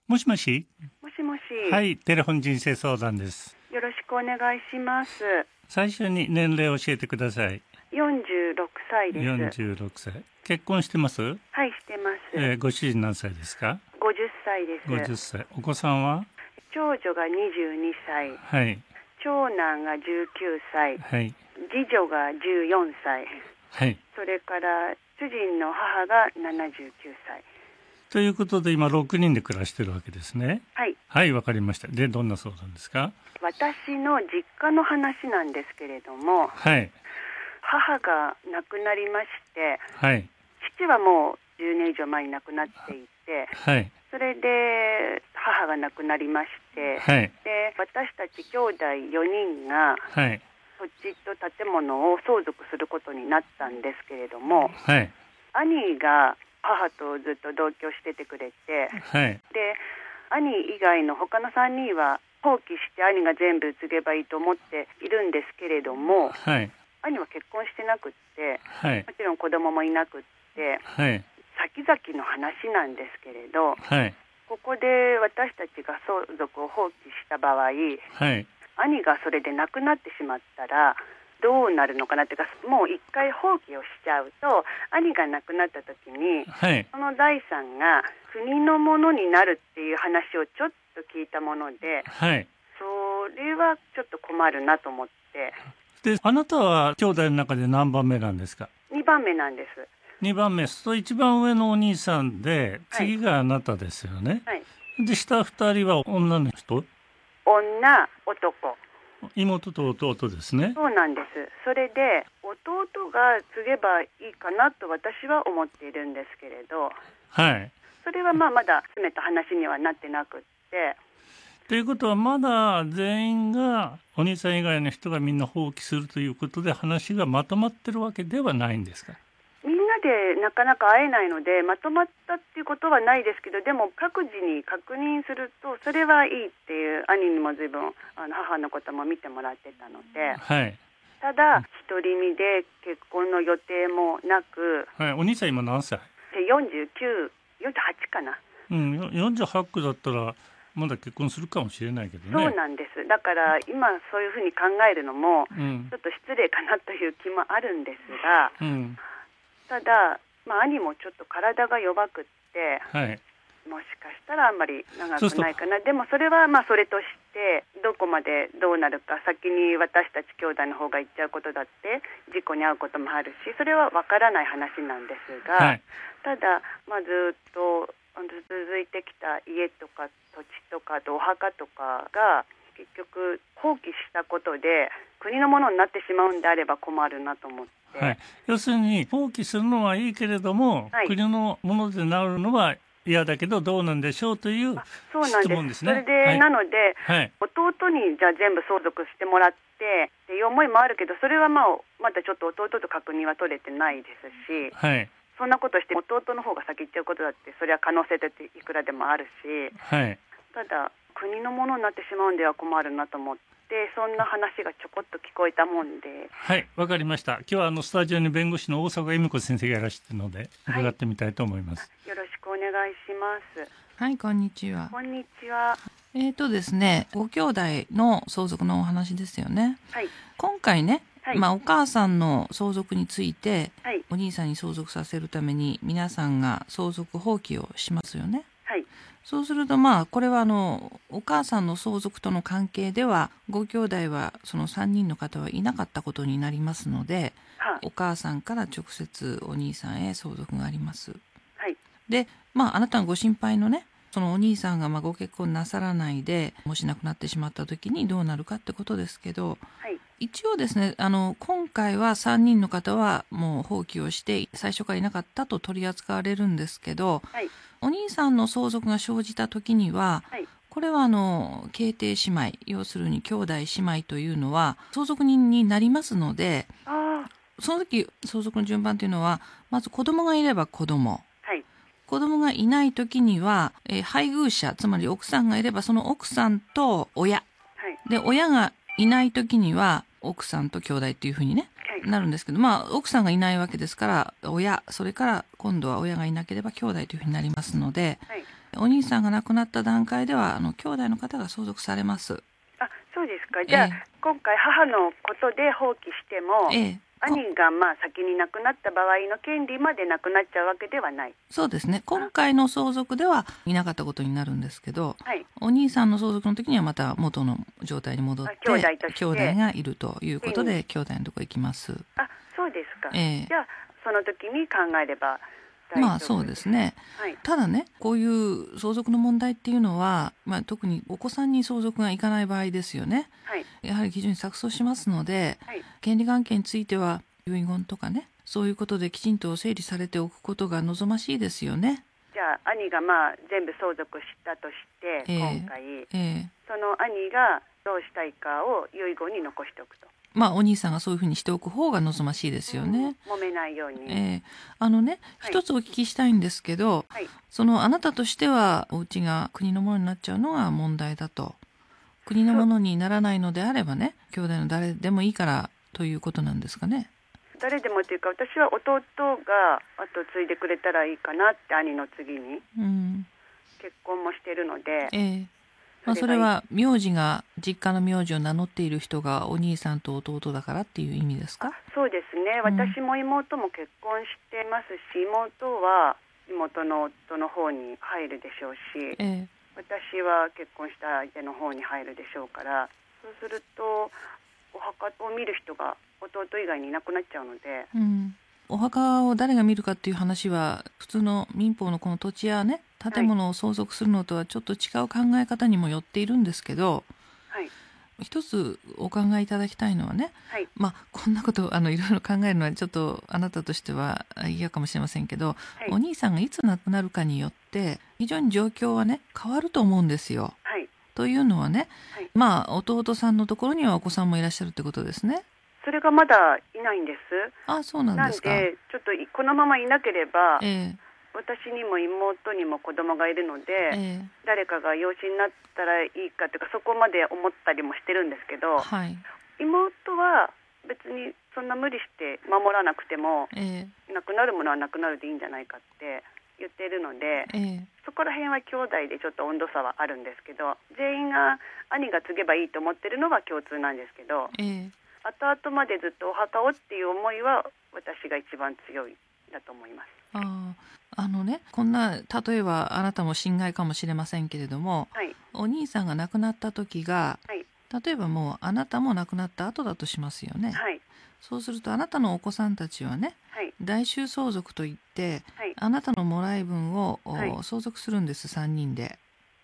もしもし。 もしもし。 はい、テレフォン人生相談です。 よろしくお願いします。 最初に年齢を教えてください。 46歳です。 46歳。結婚してます？ はい、してます。 ご主人何歳ですか 50歳です。 50歳。お子さんは？ 長女が22歳。 はい。 長男が19歳。 はい。 次女が14歳。 はい。 それから主人の母が79歳。 ということで今6人で暮らしてるわけですね。 はい。 はい、わかりました。で、どんな相談ですか？ 私の実家の話なんですけれども、 はい。 母が亡くなりまして、 はい。 父はもう10年以上前に亡くなっていて、 はい。 それで母が亡くなりまして、 はい。 で私たち兄弟4人がはい。 土地と建物を相続することになったんですけれども、 はい。 兄が母とずっと同居しててくれて、 はい。 で兄以外の他の3人は放棄して兄が全部継げばいいと思っているんですけれども、 はい。 兄は結婚してなくって、 はい。 もちろん子供もいなくって、 はい。 先々の話なんですけれど、 はい。 ここで私たちが相続を放棄した場合、 はい。 兄がそれで亡くなってしまったらどうなるのかなっていうか、もう一回放棄をしちゃうと兄が亡くなった時に、 はい。 その財産が国のものになるっていう話をちょっと聞いたもので、 はい。 それはちょっと困るなと思って。 で、あなたは兄弟の中で何番目なんですか 2番目なんです。 ？2番目、その一番上のお兄さんで、次があなたですよね。 はい。 で、下2人は女の人？ 女、男。 妹と弟ですね。 そうなんです。それで弟が継げばいいかなと私は思っているんですけれど、 はい。 それはまだ詰めた話にはなってなくって。 ということはまだ全員がお兄さん以外の人がみんな放棄するということで話がまとまってるわけではないんですか？ みんなでなかなか会えないのでまとまったっていうことはないですけど、でも各自に確認するとそれはいいっていう、兄にも随分母のことも見てもらってたので、 はい。 ただ独り身で結婚の予定もなく、 はい。お兄さん今何歳？ で49、48かな。 うん、48区だったらまだ結婚するかもしれないけどね。 そうなんです。だから今そういうふうに考えるのもうん。 ちょっと失礼かなという気もあるんですが、 うん。 ただ、兄もちょっと体が弱くって、 はい。 もしかしたらあんまり長そうするとくないかな。でもそれはそれとしてどこまでどうなるか、先に私たち兄弟の方が行っちゃうことだって事故に遭うこともあるし、それはわからない話なんですが、 はい。 ただ、ずっと続いてきた家とか土地とかお墓とかが結局放棄したことで国のものになってしまうんであれば困るなと思って、 はい。要するに放棄するのはいいけれども、 はい、 国のものでなるのは嫌だけどどうなんでしょうという質問ですね。 それで、はい、なので、 はい、 弟にじゃあ全部相続してもらってっていう思いもあるけど、それはまだちょっと弟と確認は取れてないですし、 はい、そんなことして弟の方が先行っちゃうことだってそれは可能性だっていくらでもあるし、 はい、 ただ国のものになってしまうんでは困るなと思って、そんな話がちょこっと聞こえたもんで。 はい、わかりました。今日はスタジオに弁護士の大阪恵美子先生がいらっしゃるので伺ってみたいと思います、 はい、よろしくお願いします。 はい、こんにちは。 こんにちは。 ですね、ご兄弟の相続のお話ですよね。 はい。 今回ね、 はい、 お母さんの相続について、 はい、 お兄さんに相続させるために皆さんが相続放棄をしますよね。 はい。 そうするとこれはお母さんの相続との関係ではご兄弟はその3人の方はいなかったことになりますので、お母さんから直接お兄さんへ相続があります。 はい。 で、あなたのご心配のね、そのお兄さんがご結婚なさらないでもし亡くなってしまった時にどうなるかってことですけど、 はい、 一応ですね、今回は3人の方はもう放棄をして最初からいなかったと取り扱われるんですけど、 はい、 お兄さんの相続が生じた時には、 はい、 これは兄弟姉妹、要するに兄弟姉妹というのは相続人になりますので、その時相続の順番というのはまず子供がいれば子供、子供がいない時には、配偶者、つまり奥さんがいればその奥さんと親、で親がいない時には奥さんと兄弟っていうふうにね、なるんですけど、奥さんがいないわけですから親、それから今度は親がいなければ兄弟というふうになりますので、 お兄さんが亡くなった段階では兄弟の方が相続されます。 あ、そうですか。じゃあ、今回母のことで放棄しても、兄が先に亡くなった場合の権利までなくなっちゃうわけではない。 そうですね。今回の相続ではいなかったことになるんですけど、 はい、 お兄さんの相続の時にはまた元の状態に戻って兄弟として兄弟がいるということで、兄弟のところ行きます。 あ、そうですか。じゃあその時に考えれば大丈夫です。 まあそうですね、はい、ただね、こういう相続の問題っていうのは、特にお子さんに相続がいかない場合ですよね、はい、やはり非常に錯綜しますので、はい、権利関係については遺言とかね、そういうことできちんと整理されておくことが望ましいですよね。 じゃあ兄が全部相続したとして、今回、その兄がどうしたいかを遺言に残しておくと。 お兄さんがそういうふうにしておく方が望ましいですよね。 揉めないように。 一つお聞きしたいんですけど、はい、あなたとしてはお家が国のものになっちゃうのが問題だと。国のものにならないのであればね、兄弟の誰でもいいからということなんですかね。 誰でもというか、私は弟が後継いでくれたらいいかなって、兄の次に、結婚もしてるので、 それは名字が実家の名字を名乗っている人がお兄さんと弟だからっていう意味ですか？ そうですね。私も妹も結婚してますし、妹は妹の夫の方に入るでしょうし、私は結婚した相手の方に入るでしょうから、そうするとお墓を見る人が弟以外にいなくなっちゃうので、 お墓を誰が見るかっていう話は普通の民法のこの土地やね、建物を相続するのとはちょっと違う考え方にもよっているんですけど、はい、一つお考えいただきたいのはね、はい、こんなこといろいろ考えるのはちょっとあなたとしては嫌かもしれませんけど、はい、お兄さんがいつ亡くなるかによって非常に状況はね変わると思うんですよ。はい、というのはね、はい、弟さんのところにはお子さんもいらっしゃるってことですね。 それがまだいないんです。 あ、そうなんですか。 なんでちょっとこのままいなければ、私にも妹にも子供がいるので、誰かが養子になったらいいかというか、そこまで思ったりもしてるんですけど、はい、妹は別にそんな無理して守らなくても、なくなるものはなくなるでいいんじゃないかって言っているので、そこら辺は兄弟でちょっと温度差はあるんですけど、全員が兄が継げばいいと思ってるのは共通なんですけど、後々までずっとお墓をっていう思いは私が一番強いだと思います。 こんな例えばあなたも心外かもしれませんけれども、はい、お兄さんが亡くなった時が、はい、例えばもうあなたも亡くなった後だとしますよね。はい、そうするとあなたのお子さんたちはね、はい、代収相続といって、はい、あなたのもらい分を、相続するんです、3人で。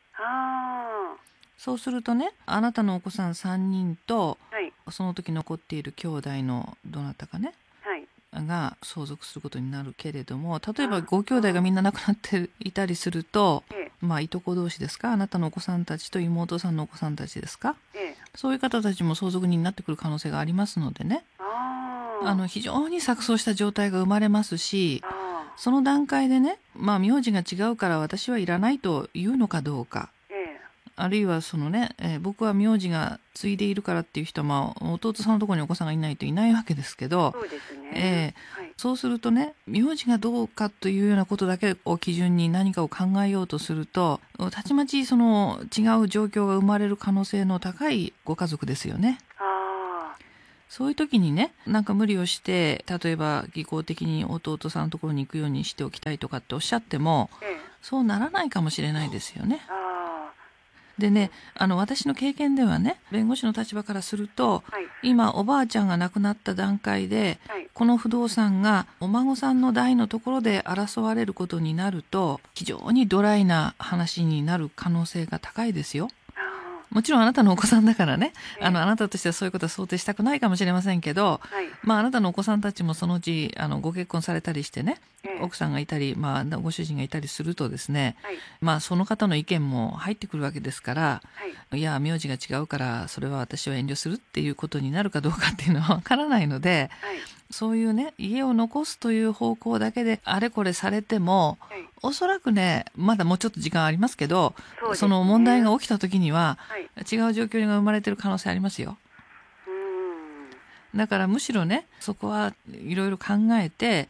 そうするとね、あなたのお子さん3人と、その時残っている兄弟のどなたかね、が相続することになるけれども、例えばご兄弟がみんな亡くなっていたりすると、いとこ同士ですか、あなたのお子さんたちと妹さんのお子さんたちですか、そういう方たちも相続人になってくる可能性がありますのでね、非常に錯綜した状態が生まれますし、その段階でね、名字が違うから私はいらないというのかどうか、あるいは僕は名字が継いでいるからっていう人は、弟さんのところにお子さんがいないといないわけですけど、 そうですね、 そうするとね、名字がどうかというようなことだけを基準に何かを考えようとすると、たちまち違う状況が生まれる可能性の高いご家族ですよね。そういう時にね、なんか無理をして、例えば技巧的に弟さんのところに行くようにしておきたいとかっておっしゃっても、そうならないかもしれないですよね。でね、私の経験ではね、弁護士の立場からすると、今おばあちゃんが亡くなった段階で、この不動産がお孫さんの代のところで争われることになると、非常にドライな話になる可能性が高いですよ。もちろんあなたのお子さんだからね、あなたとしてはそういうことは想定したくないかもしれませんけど、あなたのお子さんたちもそのうちご結婚されたりしてね、奥さんがいたり、ご主人がいたりするとですね、その方の意見も入ってくるわけですから、いや名字が違うからそれは私は遠慮するっていうことになるかどうかっていうのはわからないので、そういうね、家を残すという方向だけであれこれされても、おそらくね、まだもうちょっと時間ありますけど、その問題が起きた時には、違う状況が生まれている可能性ありますよ。だからむしろね、そこはいろいろ考えて、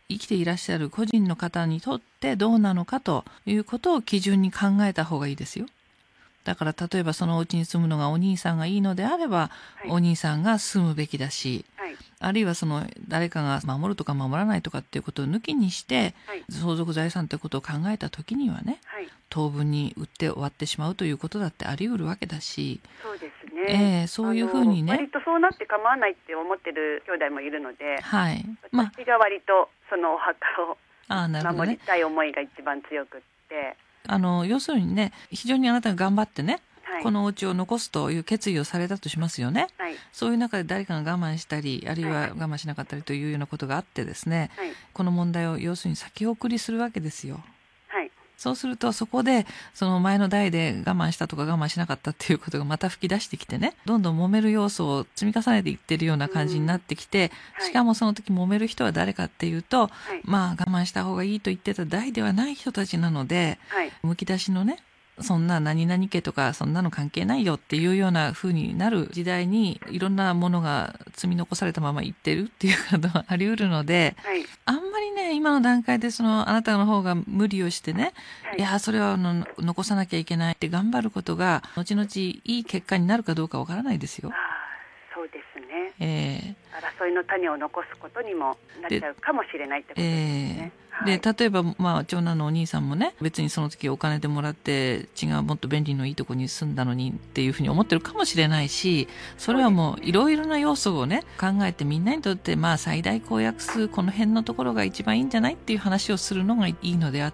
生きていらっしゃる個人の方にとってどうなのかということを基準に考えた方がいいですよ。だから例えばそのお家に住むのがお兄さんがいいのであれば、お兄さんが住むべきだし、あるいはその誰かが守るとか守らないとかっていうことを抜きにして、相続財産ということを考えた時にはね、当分に売って終わってしまうということだってあり得るわけだし、 そうですね、 そういうふうにね、 割とそうなって構わないって思ってる兄弟もいるので、私が割とそのお墓を守りたい思いが一番強くって、 要するにね、非常にあなたが頑張ってね、このお家を残すという決意をされたとしますよね。そういう中で誰かが我慢したり、あるいは我慢しなかったりというようなことがあってですね、この問題を要するに先送りするわけですよ。そうするとそこでその前の代で我慢したとか我慢しなかったっていうことがまた吹き出してきてね、どんどん揉める要素を積み重ねていってるような感じになってきて、しかもその時揉める人は誰かっていうと、我慢した方がいいと言ってた代ではない人たちなので、むき出しのね、そんな何々家とかそんなの関係ないよっていうような風になる時代にいろんなものが積み残されたままいってるっていうことがあり得るので、あんまりね、今の段階であなたの方が無理をしてね、いやそれは残さなきゃいけないって頑張ることが後々いい結果になるかどうかわからないですよ。 そうですね、争いの種を残すことにもなっちゃうかもしれないってことですね。 で例えば、長男のお兄さんもね、別にその時お金でもらって違うもっと便利のいいとこに住んだのにっていうふうに思ってるかもしれないし、それはもういろいろな要素をね考えて、みんなにとって最大公約数この辺のところが一番いいんじゃないっていう話をするのがいいのであって、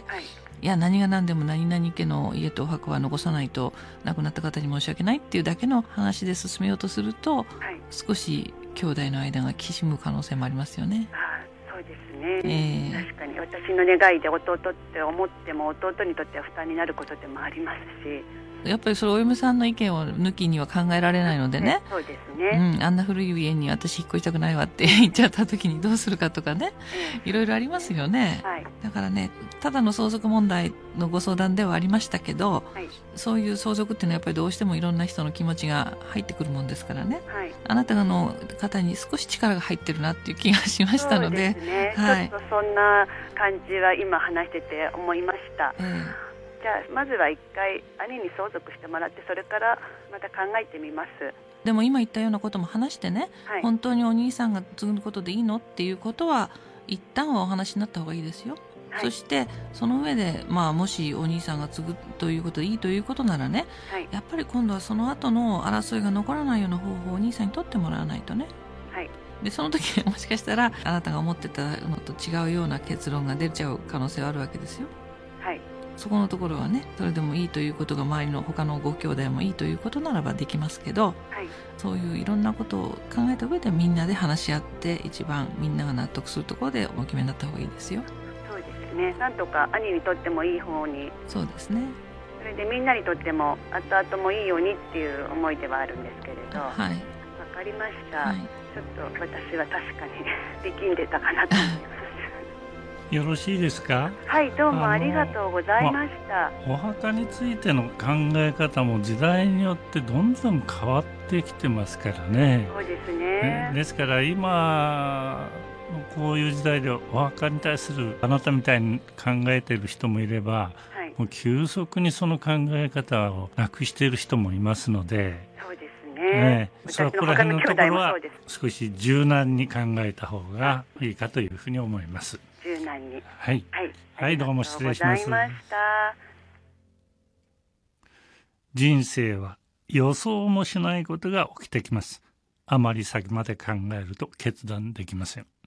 いや何が何でも何々家の家とお墓は残さないと亡くなった方に申し訳ないっていうだけの話で進めようとすると、少し兄弟の間がきしむ可能性もありますよね。 そうですね、確かに私の願いで弟って思っても弟にとっては負担になることでもありますし、 やっぱりそれお嫁さんの意見を抜きには考えられないのでね、 そうですね、 あんな古い家に私引っ越したくないわって言っちゃった時にどうするかとかね、いろいろありますよね。だからね、ただの相続問題のご相談ではありましたけど、そういう相続っていうのはやっぱりどうしてもいろんな人の気持ちが入ってくるもんですからね、あなたの方に少し力が入ってるなっていう気がしましたので、 そうですね、ちょっとそんな感じは今話してて思いました。じゃあまずは一回兄に相続してもらって、それからまた考えてみます。 でも今言ったようなことも話してね、本当にお兄さんが継ぐことでいいのっていうことは一旦はお話になった方がいいですよ。そしてその上で、もしお兄さんが継ぐということでいいということならね、やっぱり今度はその後の争いが残らないような方法をお兄さんに取ってもらわないとね。でその時もしかしたらあなたが思ってたのと違うような結論が出ちゃう可能性はあるわけですよ。そこのところはね、それでもいいということが周りの他のご兄弟もいいということならばできますけど、そういういろんなことを考えた上でみんなで話し合って一番みんなが納得するところでお決めになった方がいいですよ。 そうですね、なんとか兄にとってもいい方に、 そうですね、 それでみんなにとっても後々もいいようにっていう思いではあるんですけれど、わかりました、ちょっと私は確かに力んでたかなと思いますよろしいですか。 どうもありがとうございました。 お墓についての考え方も時代によってどんどん変わってきてますからね。 そうですね。 ですから今こういう時代でお墓に対するあなたみたいに考えている人もいれば、もう急速にその考え方をなくしている人もいますので、 そうですね。 そこら辺のところは少し柔軟に考えた方がいいかというふうに思います。 柔軟に。 どうも失礼します。人生は予想もしないことが起きてきます。あまり先まで考えると決断できません。